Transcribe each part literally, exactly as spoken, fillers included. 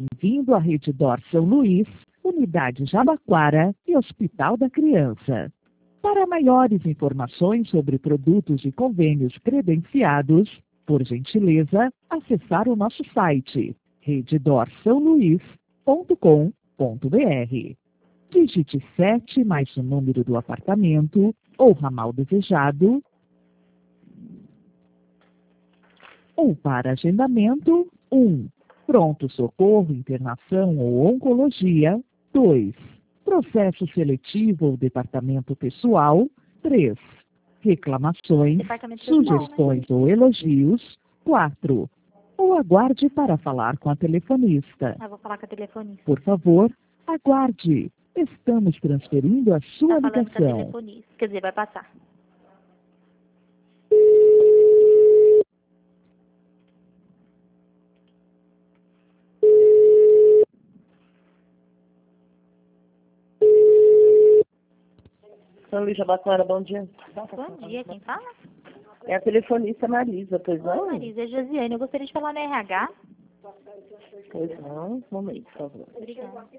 Bem-vindo à Rede D'Or São Luís, Unidade Jabaquara e Hospital da Criança. Para maiores informações sobre produtos e convênios credenciados, por gentileza, acessar o nosso site rede dor são luís ponto com ponto br. Digite sete mais o número do apartamento ou ramal desejado, ou para agendamento, um. Pronto-socorro, internação ou oncologia. dois. Processo seletivo ou departamento pessoal. três. Reclamações, Departamento pessoal, sugestões ou elogios. quatro. Ou aguarde para falar com a telefonista. Ah, vou falar com a telefonista. Por favor, aguarde. Estamos transferindo a sua Tá falando com a ligação. telefonista. Quer dizer, vai passar. São Luís Jabaquara, bom dia. Bom dia, quem fala? É a telefonista Marisa, pois Oi, não? Marisa, é Josiane. Eu gostaria de falar no R H. Pois não, um momento, por favor. Obrigada.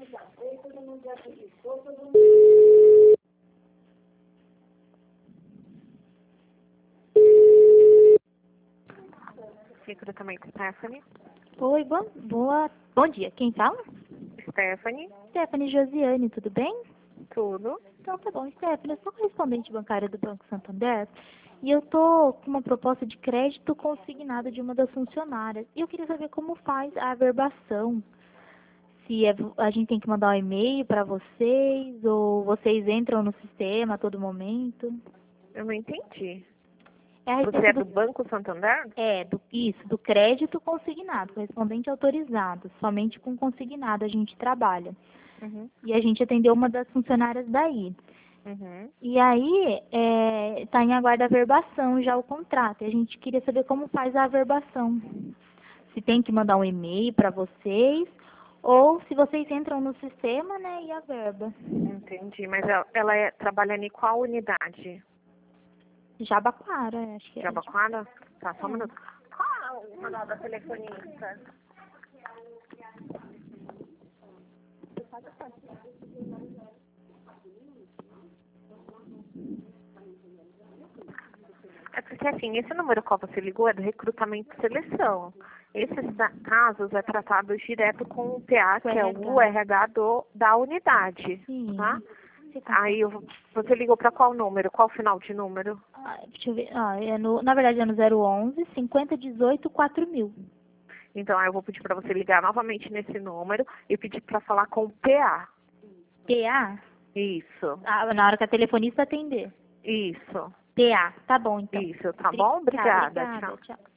Recrutamento Stephanie. Oi, bom, boa, bom dia. Quem fala? Stephanie, Stephanie Josiane, tudo bem? tudo. Então tá bom, Stephanie, eu sou correspondente bancária do Banco Santander e eu tô com uma proposta de crédito consignado de uma das funcionárias. E eu queria saber como faz a averbação. Se é, a gente tem que mandar um e-mail para vocês ou vocês entram no sistema a todo momento. Eu não entendi. É a Você respeito é do Banco Santander? É, do, isso, do crédito consignado, correspondente autorizado. Somente com consignado a gente trabalha. Uhum. E a gente atendeu uma das funcionárias daí. Uhum. E aí, está em aguardo a averbação já o contrato. E a gente queria saber como faz a averbação. Se tem que mandar um e-mail para vocês, ou se vocês entram no sistema, né, e a verba. Entendi. Mas ela, ela é, trabalha em qual unidade? Jabaquara, acho que é. Jabaquara? Tá, só um É. minuto. Qual é o manual da telefonista? É porque, assim, esse número qual você ligou é do recrutamento e seleção. Esses da- casos é tratado direto com o P A, que Com é R H. o R H do, da unidade, Sim. tá? Você tá- Aí eu vou- você ligou para qual número? Qual final de número? Ah, deixa eu ver. Ah, é no, na verdade é no zero onze, cinquenta, dezoito, quatro mil. Então, aí eu vou pedir para você ligar novamente nesse número e pedir para falar com o P A. P A? Isso, Ah, na hora que a telefonista atender. isso, P A, tá bom então. isso, tá bom? Obrigada, Obrigada, tchau. tchau.